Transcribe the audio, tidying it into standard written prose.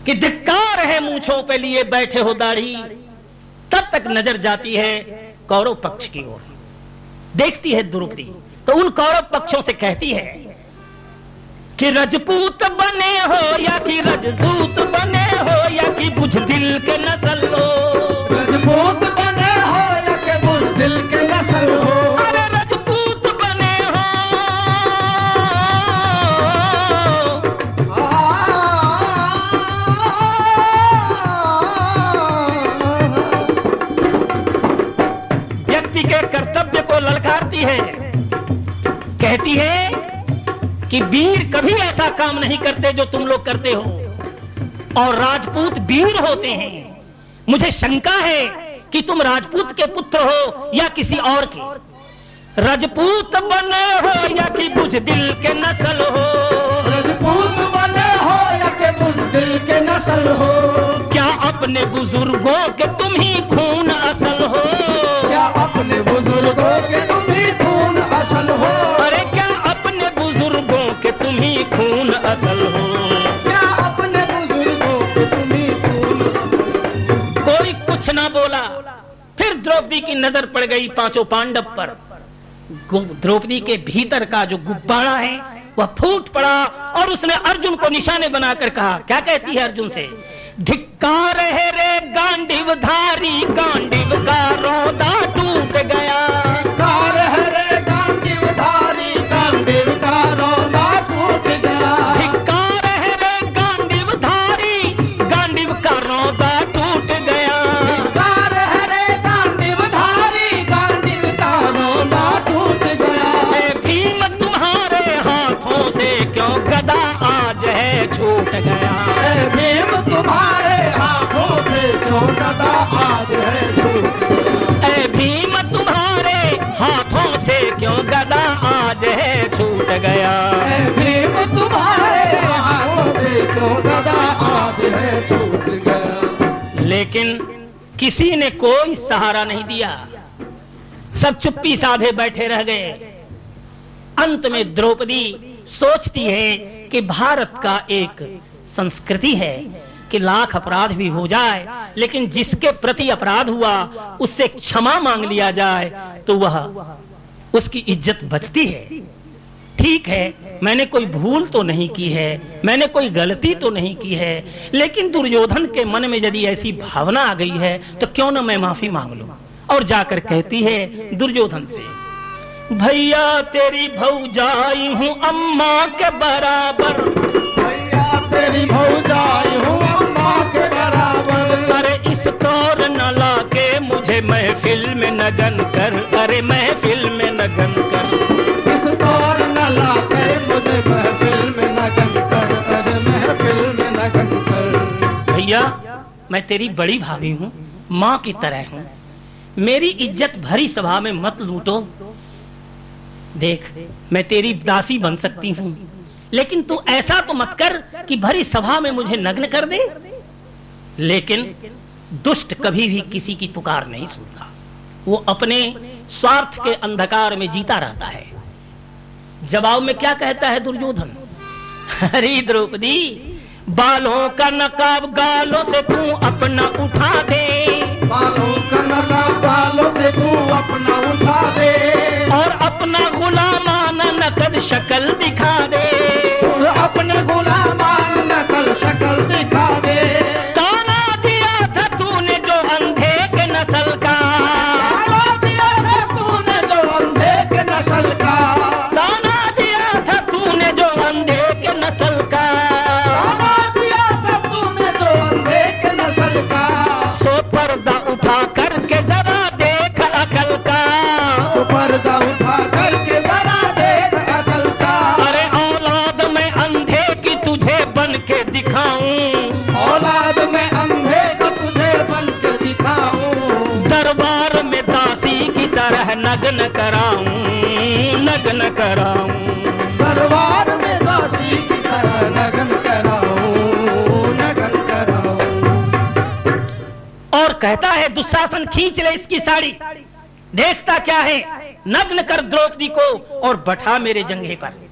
कि धिक्कार है मूंछों पे लिए बैठे हो दाढ़ी, तब तक नजर जाती है कौरव पक्ष की ओर। देखती है द्रौपदी तो उन कौरव पक्षों से कहती है कि रजपूत बने हो या कि रजदूत बने हो या कि बुझदिल के नस्ल हो। रजपूत बने हो या कि बुज़दिल के नस्ल हो। अरे रजपूत बने हो, व्यक्ति के कर्तव्य को ललकारती है। कहती है कि वीर कभी ऐसा काम नहीं करते जो तुम लोग करते हो, और राजपूत वीर होते हैं। मुझे शंका है कि तुम राजपूत के पुत्र हो या किसी और के। रजपूत बने हो या कि बुझदिल के नस्ल हो। रजपूत बने हो या कि बुज़दिल के नस्ल हो। क्या अपने बुजुर्गों के तुम ही खून असल हो। क्या अपने बुजुर्गों के तुम ही खून असल हो। अरे क्या अपने बुजुर्गों के तुम ही खून असल हो। क्या अपने बुजुर्गों के तुम ही खून असल हो। कोई कुछ ना बोला। फिर द्रौपदी की नजर पड़ गई पांचों पांडव पर। द्रौपदी के भीतर का जो गुब्बारा है वह फूट पड़ा और उसने अर्जुन को निशाने बनाकर कहा, क्या कहती है अर्जुन से, धिक्कार है रे गांडीव धारी, गांडीव का रौदा टूट गया। धिक्कार है रे गांडीव धारी, गांडीव का रौदा टूट गया। धिक्कार है रे गांडीव धारी, गांडीव का रौदा टूट गया। धिक्कार है रे गांडीव धारी, गांडीव का रौदा टूट गया। ए भीम तुम्हारे हाथों से क्यों गदा आज है छूट गया। ए भीम तुम्हारे हाथों से क्यों गदा आज है छूट गया। ए भीम तुम्हारे हाथों से क्यों गदा आज है छूट गया। ए भीम तुम्हारे हाथों से क्यों गदा आज है छूट गया। लेकिन किसी ने कोई सहारा नहीं दिया। सब चुप्पी साधे बैठे रह गए। अंत में द्रौपदी सोचती है कि भारत का एक संस्कृति है कि लाख अपराध भी हो जाए, लेकिन जिसके प्रति अपराध हुआ उससे क्षमा मांग लिया जाए तो वह उसकी इज्जत बचती है। ठीक है, मैंने कोई भूल तो नहीं की है, मैंने कोई गलती तो नहीं की है, लेकिन दुर्योधन के मन में यदि ऐसी भावना आ गई है तो क्यों न मैं माफी मांग लूं। और जाकर कहती है दुर्योधन से, भैया तेरी भौजाई हूँ अम्मा के बराबर। भैया तेरी भौजाई हूँ अम्मा के बराबर। अरे इस तौर न लाके मुझे महफिल में नगन कर। अरे महफिल में नगन कर। इस तौर न लाकर मुझे महफिल में नगन कर। अरे महफिल में नगन कर। भैया मैं तेरी बड़ी भाभी हूँ, माँ की तरह हूँ, मेरी इज्जत भरी सभा में मत लूटो। देख मैं तेरी दासी बन सकती हूँ, लेकिन तू ऐसा तो मत कर कि भरी सभा में मुझे नग्न कर दे। लेकिन दुष्ट कभी भी किसी की पुकार नहीं सुनता, वो अपने स्वार्थ के अंधकार में जीता रहता है। जवाब में क्या कहता है दुर्योधन, अरे द्रौपदी बालों का नकाब गालों से तू अपना उठा दे। बालों का नकाब बालों से तू अपना उठा दे। और अपना गुलामाना नकद शक्ल दिखा दे। और अपने गुलामान नकल शक्ल दिखा दे। ताना दिया था तूने जो अंधे के नस्ल का। ताना दिया था तूने जो अंधे के नस्ल का। ताना दिया था तूने जो अंधे के नस्ल का। ताना दिया था तूने जो अंधे के नस्ल का। सो पर्दा उठा करके जरा देख अकल का। सो पर्दा उठा करके जरा देख अकल का। अरे औलाद में अंधे की तुझे बन के दिखाऊं। औलाद में अंधे को तुझे बन के दिखाऊं। दरबार में दासी की तरह नग्न कराऊं। नग्न कराऊं। दरबार में दासी की तरह नगन कराऊं। नगन कराऊं। और कहता है दुशासन खींच ले इसकी साड़ी, देखता क्या है, नग्न कर द्रौपदी को और बैठा मेरे जंघे पर।